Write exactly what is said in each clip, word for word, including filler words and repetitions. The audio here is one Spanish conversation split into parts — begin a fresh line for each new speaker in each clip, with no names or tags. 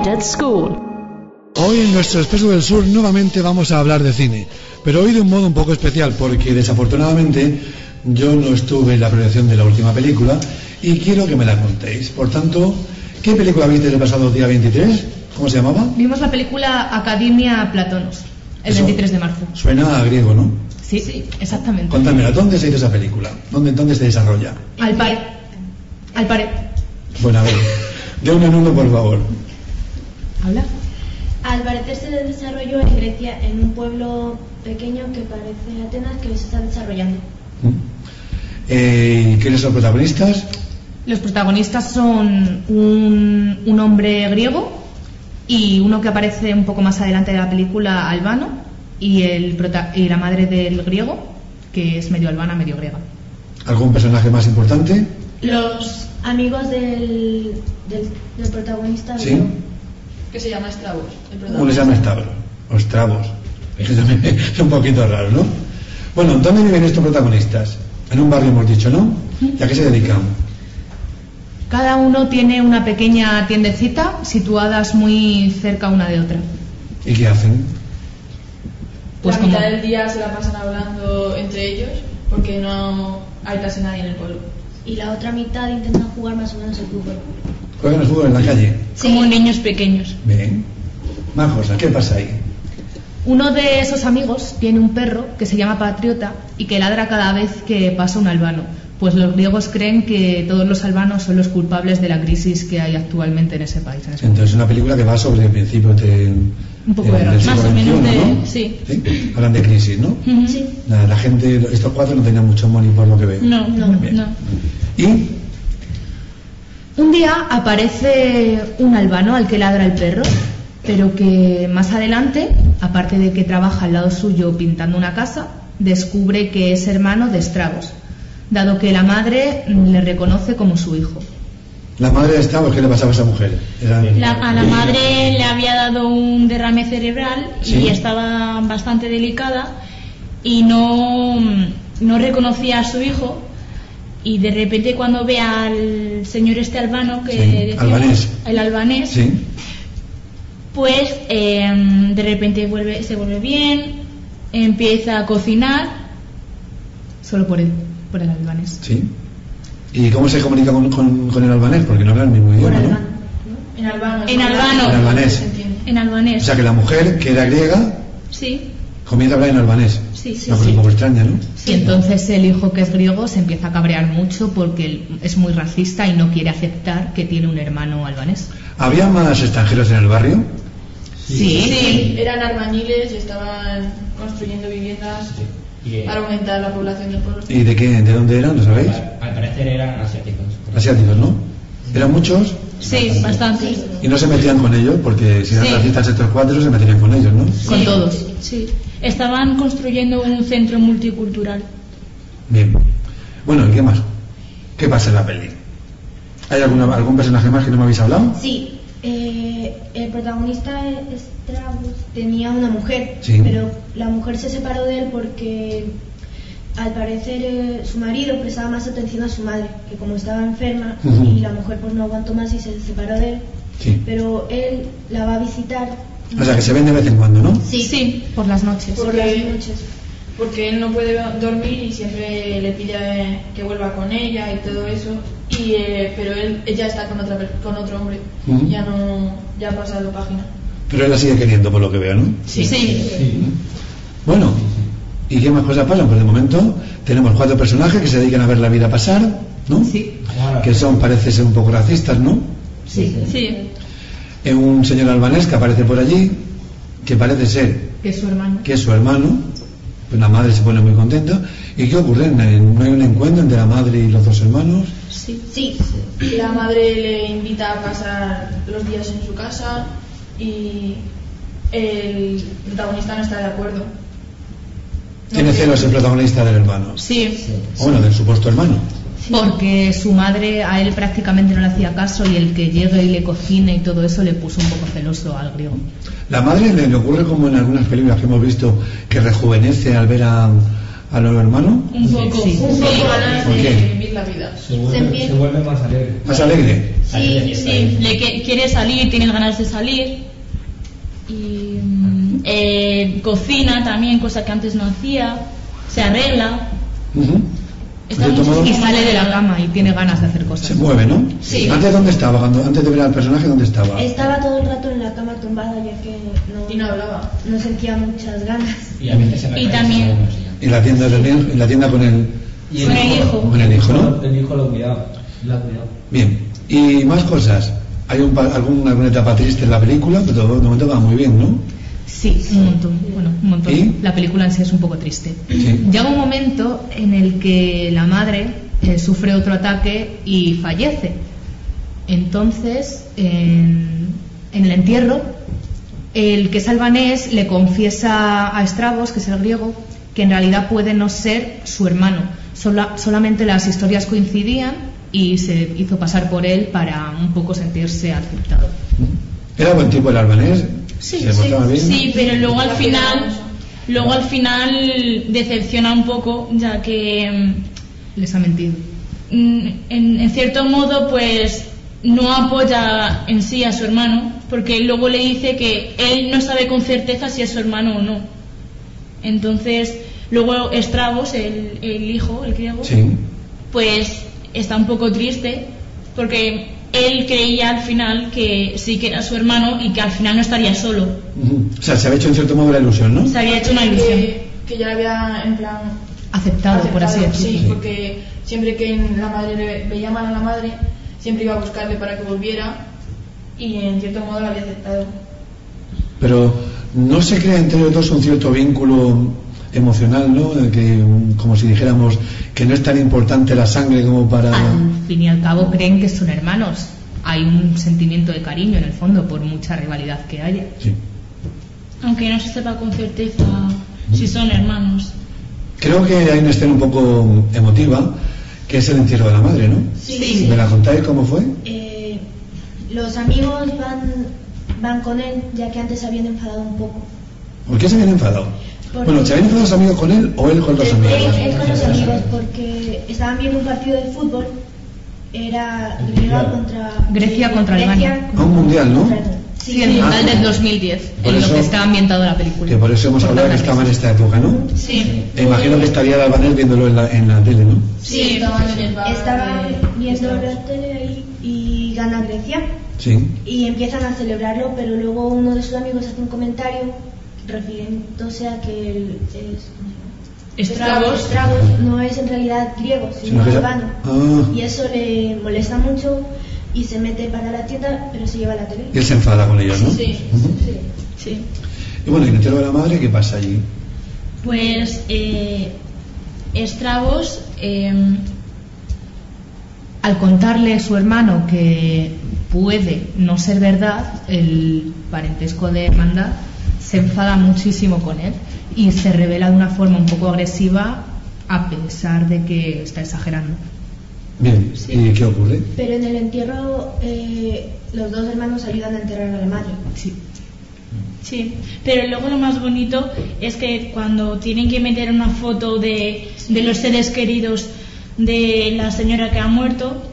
United School.
Hoy en nuestro Expreso del Sur nuevamente vamos a hablar de cine, pero hoy de un modo un poco especial porque desafortunadamente yo no estuve en la proyección de la última película y quiero que me la contéis. Por tanto, ¿qué película viste el pasado día veintitrés? ¿Cómo se llamaba?
Vimos la película Academia Platonos, el Eso veintitrés de marzo.
Suena a griego, ¿no?
Sí, sí, exactamente.
Cuéntame, ¿dónde se hizo esa película? ¿Dónde, dónde se desarrolla?
Al pared. Al pared.
Bueno, a ver, de uno en uno, por favor.
¿Habla?
Al parecer se desarrolló en Grecia, en un pueblo pequeño que parece Atenas, que se está desarrollando.
Eh, ¿Quiénes son los protagonistas?
Los protagonistas son un, un hombre griego y uno que aparece un poco más adelante de la película, albano, y, el prota- y la madre del griego, que es medio albana, medio griega.
¿Algún personaje más importante?
Los amigos del, del, del protagonista.
¿Sí?
Que se llama Stravos.
Uno se llama Stavros, o Stravos. Es un poquito raro, ¿no? Bueno, ¿dónde viven estos protagonistas? En un barrio hemos dicho, ¿no? ¿Y a qué se dedican?
Cada uno tiene una pequeña tiendecita situadas muy cerca una de otra.
¿Y qué hacen?
Pues la
como...
mitad del día se la pasan hablando entre ellos porque no hay casi nadie en el pueblo.
Y la otra mitad intentan jugar más o menos el fútbol.
¿Juegan el fútbol en la calle?
Sí. Como niños pequeños.
Bien. Más cosas, ¿qué pasa ahí?
Uno de esos amigos tiene un perro que se llama Patriota y que ladra cada vez que pasa un albano. Pues los griegos creen que todos los albanos son los culpables de la crisis que hay actualmente en ese país. En ese
Entonces es una película que va sobre el principio de,
un poco
de,
de
del siglo
más o menos
veintiuno,
de...
¿no?
Sí.
¿Sí? Hablan de crisis, ¿no?
Uh-huh.
Sí.
La, la gente, estos cuatro no tenían mucho money por lo que veo.
No, no,
Bien.
no.
¿Y?
Un día aparece un albano al que ladra el perro, pero que más adelante, aparte de que trabaja al lado suyo pintando una casa, descubre que es hermano de Stravos, dado que la madre le reconoce como su hijo.
La madre de Stavros, ¿qué le pasaba a esa mujer? Era...
La, a la madre le había dado un derrame cerebral
¿Sí?
y estaba bastante delicada y no, no reconocía a su hijo. Y de repente cuando ve al señor este albano que
Sí,
decíamos,
albanés.
el albanés,
Sí.
pues eh, de repente vuelve, se vuelve bien, empieza a cocinar.
Solo por él, por el albanés.
Sí. ¿Y cómo se comunica con, con, con el albanés? Porque no hablan el mismo idioma, ¿no?
En albano.
En albano.
En albanés.
Se entiende.
En albanés.
O sea que la mujer, que era griega,
Sí,
comienza a hablar en albanés.
sí, sí.
Una cosa
sí.
un poco extraña, ¿no?
Y entonces el hijo, que es griego, se empieza a cabrear mucho porque él es muy racista y no quiere aceptar que tiene un hermano albanés.
¿Había más extranjeros en el barrio?
Sí.
Sí, eran albañiles y estaban construyendo viviendas
Y,
para aumentar la población del pueblo.
¿Y de qué? ¿De dónde eran? ¿Lo sabéis?
al, al parecer eran asiáticos.
Asiáticos, ¿no? ¿Eran muchos?
Sí, bastante.
Y no se metían con ellos, porque si eran
Sí.
racistas estos cuatro se meterían con ellos, ¿no?
Con
Sí,
todos.
Sí. Estaban construyendo un centro multicultural.
Bien. Bueno, ¿y qué más? ¿Qué pasa en la peli? ¿Hay alguna, algún personaje más que no me habéis hablado?
Sí, eh, el protagonista Stravos tenía una mujer,
Sí.
pero la mujer se separó de él porque al parecer eh, su marido prestaba más atención a su madre, que como estaba enferma,
Ujú.
y la mujer pues no aguantó más y se separó de él.
Sí.
Pero él la va a visitar.
O sea, que se ven de vez en cuando, ¿no?
Sí,
Sí, por las noches.
por las noches.
Porque él no puede dormir y siempre le pide que vuelva con ella y todo eso. Y, eh, pero él ella está con otra per- con otro hombre.
Ujú.
Ya no ya ha pasado página.
Pero él la sigue queriendo, por lo que veo, ¿no?
Sí.
Bueno, ¿y qué más cosas pasan? Pues de momento tenemos cuatro personajes que se dedican a ver la vida pasar, ¿no?
Sí.
Que son, parece ser un poco racistas, ¿no?
Sí.
Sí.
Eh, un señor albanés que aparece por allí, que parece ser
Que es su hermano.
que es su hermano, pues la madre se pone muy contenta. ¿Y qué ocurre? ¿No hay un encuentro entre la madre y los dos hermanos?
Sí.
Sí,
La madre le invita a pasar los días en su casa y el protagonista no está de acuerdo. No
Tiene
quiere-
celos el protagonista del hermano.
Sí.
O bueno, del supuesto hermano.
Porque su madre a él prácticamente no le hacía caso y el que llegue y le cocine y todo eso le puso un poco celoso al griego.
La madre le, le ocurre como en algunas películas que hemos visto, que rejuvenece al ver a, a los hermanos.
Un poco.
Sí.
Un poco ganas
¿Por
de
qué?
vivir la vida.
Se vuelve,
Se empie-
se vuelve más alegre.
Más alegre.
Sí, sí. Le que- quiere quiere salir, tiene ganas de salir. Y eh, cocina también, cosa que antes no hacía. Se arregla.
Uh-huh.
Está
De
mucho-
otro modo,
Y sale de la cama y tiene ganas de hacer cosas.
se mueve, ¿no?
Sí.
¿Antes dónde estaba? Cuando, antes de ver al personaje, ¿dónde estaba?
Estaba todo el rato en la cama tumbada ya que no,
Y no hablaba.
no sentía muchas ganas.
Y a veces se me
Y
cae
también-
esa uno, sí.
En la tienda, del, en la tienda con el...
Y
Con el hijo.
Con el hijo, ¿no?
El hijo lo cuidaba. Lo ha cuidado.
Bien. Y más cosas. ¿Hay un, pa- algún, alguna etapa triste en la película? Pero todo de momento va muy bien, ¿no?
Sí, un montón. Bueno, un montón.
¿Y?
La película en sí es un poco triste.
Sí.
Llega un momento en el que la madre eh, sufre otro ataque y fallece. Entonces, en, en el entierro, el que es albanés le confiesa a Estrabos, que es el griego, que en realidad puede no ser su hermano. Sola- solamente las historias coincidían y se hizo pasar por él para un poco sentirse aceptado.
¿Era buen tipo el albanés?
Sí,
¿Se portaba bien?
Sí, pero luego al final, luego al final decepciona un poco, ya que
Les ha mentido.
mm, en, en cierto modo, pues no apoya en sí a su hermano, porque luego le dice que él no sabe con certeza si es su hermano o no. Entonces, luego Estrabos, el, el hijo, el griego,
Sí.
pues está un poco triste porque él creía al final que sí que era su hermano y que al final no estaría solo.
Ujú. O sea, se había hecho en cierto modo la ilusión, ¿no?
Se había hecho una ilusión.
Que, que ya la había, en plan,
Aceptado, por así
aceptado,
decirlo.
sí, porque siempre que la madre le veía mal a la madre, siempre iba a buscarle para que volviera y en cierto modo la había aceptado.
Pero no se crea entre los dos un cierto vínculo emocional, ¿no? De que, mm, como si dijéramos que no es tan importante la sangre como para...
Al fin y al cabo creen que son hermanos. Hay un sentimiento de cariño en el fondo, por mucha rivalidad que haya.
Sí.
Aunque no se sepa con certeza si son hermanos.
Creo que hay una escena un poco emotiva, que es el entierro de la madre, ¿no?
Sí.
¿Me la contáis cómo fue?
Eh, los amigos van, van con él ya que antes se habían enfadado un poco.
¿Por qué se habían enfadado?
Porque-
Bueno, ¿se habían enfadado los amigos con él o él con los
Él,
amigos?
él con los amigos porque estaban viendo un partido de fútbol. Era Grecia contra
Grecia contra Alemania.
Ah, un mundial, ¿no?
Sí,
Sí,
el
Ah.
mundial del dos mil diez,
Por
en
eso-
lo que está ambientado la película.
Que por eso hemos hablado que estaba en esta época, ¿no?
Sí.
E imagino que estaría el albanés viéndolo en la, en la tele, ¿no?
Sí, estaban en el bar.
Estaban
de-
viendo la tele ahí y gana Grecia.
Sí.
Y empiezan a celebrarlo, pero luego uno de sus amigos hace un comentario refiriéndose a que el es, ¿cómo se llama?
Estragos.
Estragos no es en realidad griego,
Sino
sino
que es-
albano.
Ah.
Y eso le molesta mucho y se mete para la tienda, pero se lleva la tele.
Y él se enfada con ellos, ¿no?
Sí,
Ujú.
Sí.
Sí.
Y bueno, y en el entierro de la madre, ¿qué pasa allí?
Pues eh, Estrabos eh,
Al contarle su hermano que puede no ser verdad, el parentesco de hermandad, se enfada muchísimo con él y se revela de una forma un poco agresiva a pesar de que está exagerando.
Bien, ¿y qué ocurre?
Pero en el entierro eh, los dos hermanos ayudan a enterrar a la madre.
Sí.
Sí, pero luego lo más bonito es que cuando tienen que meter una foto de, de los seres queridos de la señora que ha muerto,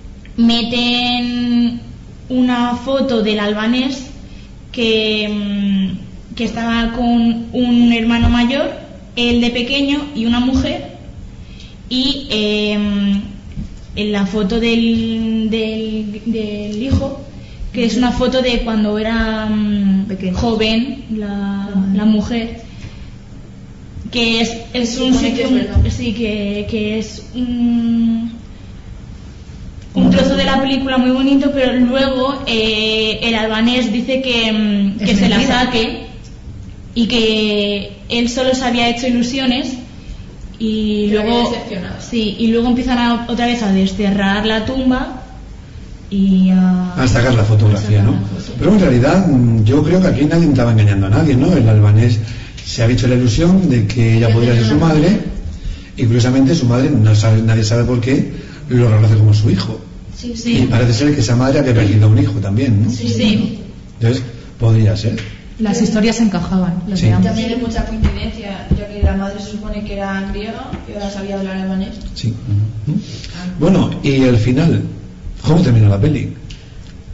meten una foto del albanés que, mm, que estaba con un hermano mayor, él de pequeño y una mujer, y eh, en la foto del, del, del hijo, que es una foto de cuando era mm,
Pequeño.
joven la, la mujer, que es, es un
supone que
sitio
es verdad.
sí que, que es un, un trozo de la película muy bonito, pero luego eh, el albanés dice que, mm, que
Es
se la
mentira.
saque y que él solo se había hecho ilusiones y
Que
luego
había decepcionado.
sí, y luego empiezan a- otra vez a desterrar la tumba y a,
A sacar la fotografía,
a sacar
¿no?
la foto.
Pero en realidad mm, yo creo que aquí nadie estaba engañando a nadie, ¿no? El albanés se ha hecho la ilusión de que ella podría ser su madre y curiosamente su madre, no sabe, nadie sabe por qué, lo reconoce como su hijo.
Sí,
Sí.
Y parece ser que esa madre había perdido un hijo también, ¿no?
sí, sí.
Entonces, podría ser.
Las historias encajaban, las
Sí.
de ambos.
También es mucha coincidencia, ya que la madre se supone que era griega y ahora sabía hablar albanés.
Sí. Ujú. Bueno, y el final, ¿cómo termina la peli?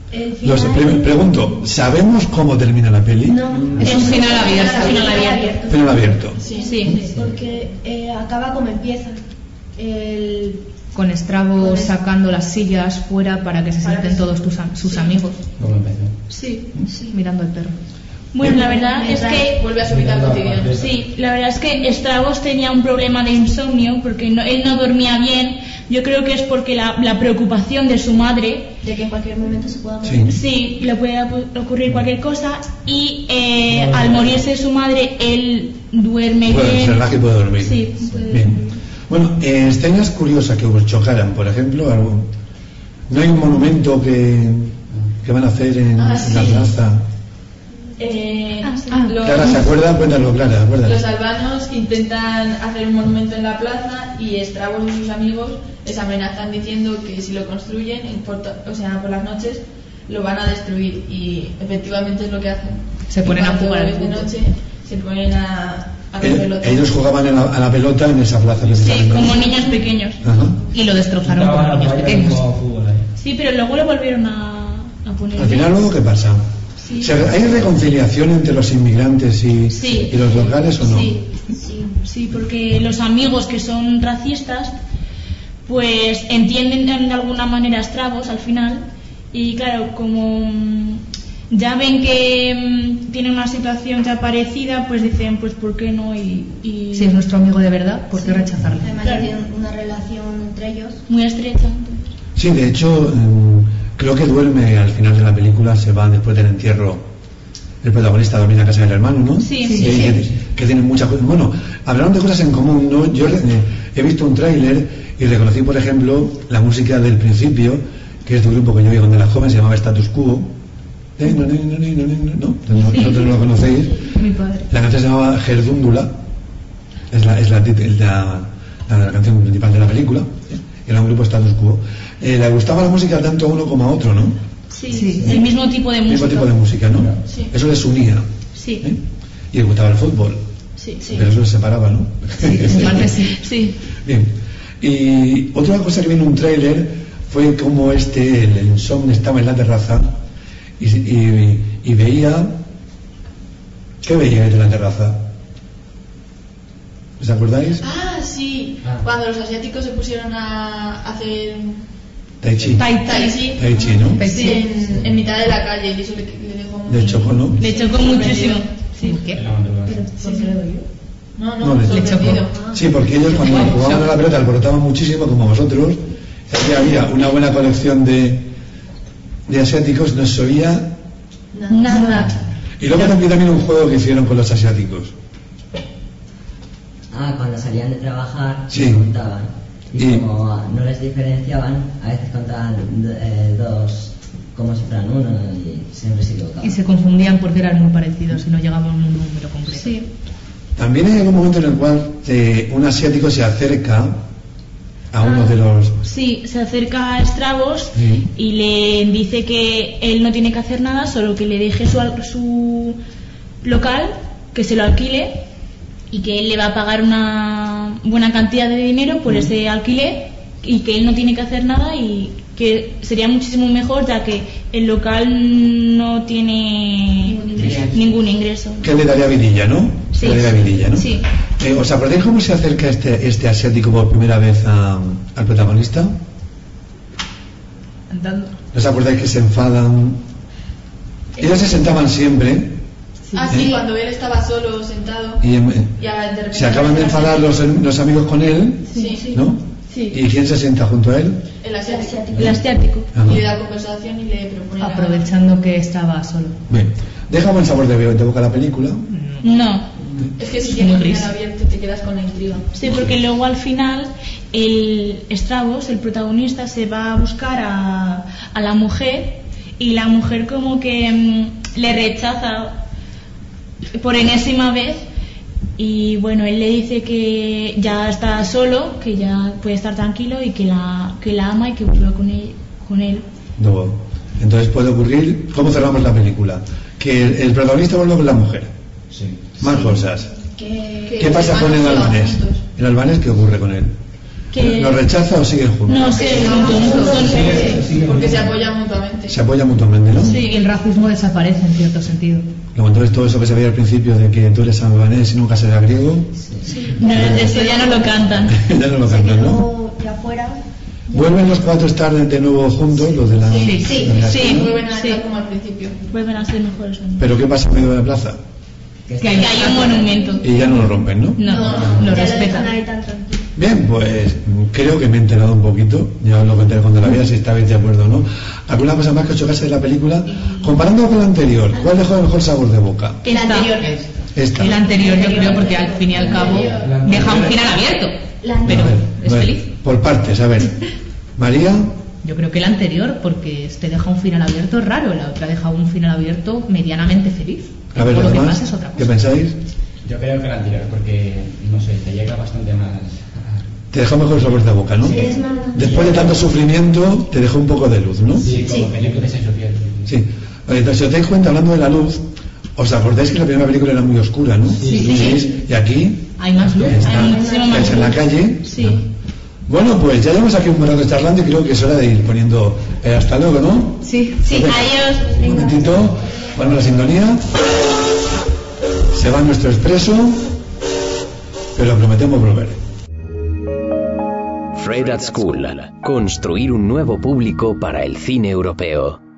El
Los,
final...
pre- pregunto, ¿sabemos cómo termina la peli?
No,
Es un final abierto.
Final abierto.
Final abierto.
Sí.
Sí.
Porque eh, acaba como empieza. El...
Con Estrabo
Con el-
sacando las sillas fuera para que se
Para
sienten
que se-
todos tus am- sus
sí.
amigos,
¿Cómo empezó?
Sí, sí.
mirando al perro.
Bueno, la verdad es que
Vuelve a su vida cotidiana.
sí, la verdad es que Estragos tenía un problema de insomnio porque no- él no dormía bien. Yo creo que es porque la, la preocupación de su madre,
De que en cualquier momento se pueda morir.
Sí.
sí, le puede apu- ocurrir cualquier cosa y eh, al morirse su madre él duerme
Puede, se
bien.
relaja y puede dormir.
Sí.
Bien. Bueno, eh, escenas curiosas que os chocaran, por ejemplo, algo. ¿No hay un monumento que, que van a hacer en,
Ah,
en la
sí.
plaza?
Eh,
Ah, sí.
los,
Clara, ¿se acuerda? Cuéntalo, Clara, acuérdate.
los albanos intentan hacer un monumento en la plaza y Estrabos y sus amigos les amenazan diciendo que si lo construyen, en por to- o sea, por las noches, lo van a destruir. Y efectivamente es lo que hacen.
Se ponen
Y
a
cuando
jugar al
es de
fútbol.
noche, se ponen a, a hacer
Eh,
pelota.
ellos jugaban en la- a la pelota en esa plaza
Sí,
precisamente.
como niños pequeños.
Ajá.
Y lo destrozaron como
Estaba
niños
vaya
pequeños.
como fútbol ahí.
Sí, pero luego lo volvieron a, a poner.
Al
bien.
final, luego, ¿qué pasa?
Sí.
¿Se- ¿Hay reconciliación entre los inmigrantes y,
Sí.
y los locales o no?
Sí, sí, sí, porque los amigos que son racistas, pues entienden de alguna manera a Estrabos al final, y claro, como mm, ya ven que mm, tienen una situación ya parecida, pues dicen, pues ¿por qué no? Y, y
Si es nuestro amigo de verdad, ¿por qué rechazarle?
Además
Claro.
ya tienen una relación entre ellos.
muy estrecha.
Sí, de hecho, mm, creo que duerme al final de la película, se va después del entierro. El protagonista duerme en la casa del hermano, ¿no?
Sí,
Que-
sí,
que,
sí.
que tienen muchas cosas. Bueno, hablaron de cosas en común, ¿no? Yo eh, he visto un tráiler y reconocí, por ejemplo, la música del principio, que es de un grupo que yo vi cuando era joven, se llamaba Status Quo. Eh, no, no, no, no, no, no, no, no, vosotros no lo conocéis.
Mi padre.
La canción se llamaba Gerdúndula, es la, es la, tit- la, la, la canción principal de la película, ¿eh? Era un grupo Status Quo. Eh, le gustaba la música tanto a uno como a otro, ¿no?
Sí,
Sí.
el mismo tipo de
El
música.
mismo tipo de música, ¿no?
Sí.
Eso les unía.
Sí,
¿eh? Y les gustaba el fútbol,
sí, sí.
pero eso les separaba, ¿no?
En parte sí.
Sí.
Bien. Y otra cosa que vi en un tráiler fue como este, el insomnio estaba en la terraza y, y, y veía... ¿Qué veía desde la terraza? ¿Os acordáis?
Ah, sí.
Ah.
Cuando los asiáticos se pusieron a hacer
Tai Chi.
Tai
Tai Chi,
Tai Chi, ¿no?
Tai
sí, en, en mitad de la calle y eso le, le dejó muy...
De chocó, ¿no?
Le chocó muchísimo. Sí.
¿Qué?
En la madrugada.
Sí, sí. No, no,
No, le-
Le chocó.
sorprendido.
Sí, porque ellos cuando jugaban a la pelota alborotaban muchísimo como vosotros. Es que había una buena colección de, de asiáticos, no se oía.
Nada.
Y luego también, también un juego que hicieron con los asiáticos.
Ah, cuando salían de trabajar,
Sí.
contaban. Y,
Y-
como no les diferenciaban, a veces contaban eh, dos como si fueran uno y siempre se equivocaban.
Y se confundían porque eran muy parecidos y no llegaban a un número concreto.
Sí.
También hay algún momento en el cual eh, un asiático se acerca a uno de los...
Sí, se acerca a Estrabos
Sí.
y le dice que él no tiene que hacer nada, solo que le deje su, al- su local, que se lo alquile y que él le va a pagar una buena cantidad de dinero por ese alquiler y que él no tiene que hacer nada y que sería muchísimo mejor ya que el local no tiene
Ningún ingreso.
ningún ingreso.
Que le daría vidilla, ¿no?
Sí.
Que le daría vidilla, ¿no?
Sí.
Eh, ¿Os acordáis cómo se acerca este, este asiático por primera vez a- al protagonista?
Andando.
¿No os acordáis que se enfadan? Ellos se sentaban siempre
Ah, sí, cuando él estaba solo, sentado.
y em,
Y a- de repente
se acaban de enfadar los, los amigos con él,
Sí, sí.
¿no?
Sí.
¿Y quién se sienta junto a él?
El asiático.
El asiático.
Ajá.
Y le da conversación y le propone...
Aprovechando que estaba solo.
Bien, deja buen sabor de, de boca la película.
No.
Es que si
Es
tienes
muy
el
gris.
final abierto te quedas con la intriga.
Sí, porque luego al final el Estrabos, el protagonista, se va a buscar a, a la mujer y la mujer como que mm, le rechaza por enésima vez y bueno, él le dice que ya está solo, que ya puede estar tranquilo y que la, que la ama y que vuelva con él. Con él.
No. Entonces puede ocurrir, ¿cómo cerramos la película? Que el, el protagonista vuelve con la mujer.
Sí.
Más cosas.
Que
Que
¿Qué pasa
van
con el
solos
albanés?
juntos.
¿El albanés qué ocurre con él?
Que...
¿Lo rechaza o siguen juntos?
No sé, juntos,
Sí, porque se apoyan mutuamente.
Se apoyan mutuamente, ¿no?
Sí, el racismo desaparece en cierto sentido.
Luego entonces todo eso que se veía al principio de que tú eres albanés y nunca serás griego,
no, eso ya no lo cantan.
ya no lo
Se
cantan, ¿no?
quedó de afuera.
¿Vuelven los cuatro a estar de nuevo juntos, los de la...
Sí, sí,
de la
sí.
escuela?
Vuelven a
Sí.
estar como al principio.
Vuelven a ser mejores amigos.
¿Pero qué pasa en medio de la plaza?
Que
Que hay,
Que hay un monumento.
Y ya no lo rompen, ¿no?
No,
No,
lo
Ya lo
respetan.
dejan ahí tan tranquilo.
Bien, pues creo que me he enterado un poquito, ya os lo contaré cuando la vea, si estáis de acuerdo o no. ¿Alguna cosa más que os chocase de la película? Comparando con la anterior, ¿cuál dejó el mejor sabor de boca?
El anterior.
Esta.
El anterior, yo creo, porque al fin y al cabo deja un final abierto. Pero
A ver,
es
a ver,
feliz.
por partes, a ver. María,
Yo creo que el anterior, porque este deja un final abierto raro, la otra deja un final abierto medianamente feliz.
a ver,
Luego
los
lo que
demás,
pasa es otra
¿qué
cosa.
pensáis?
Yo creo que la anterior, porque, no sé, te llega bastante más.
Te dejó mejor sabor de boca, ¿no?
Sí, es más-
Después de tanto sufrimiento, te dejó un poco de luz, ¿no?
Sí, como película de science fiction.
Sí. Entonces, si os dais cuenta, hablando de la luz, ¿os acordáis que la primera película era muy oscura, no?
Sí.
Y aquí
Hay más luz.
está,
hay muchísimo más
es en la
luz.
calle.
Sí.
Bueno, pues ya llevamos aquí un buen rato charlando y creo que es hora de ir poniendo eh, hasta luego, ¿no?
Sí,
Sí,
Venga,
adiós.
Un momentito, ponemos la sintonía. Se va nuestro expreso, pero prometemos volver.
Fred at School. Construir un nuevo público para el cine europeo.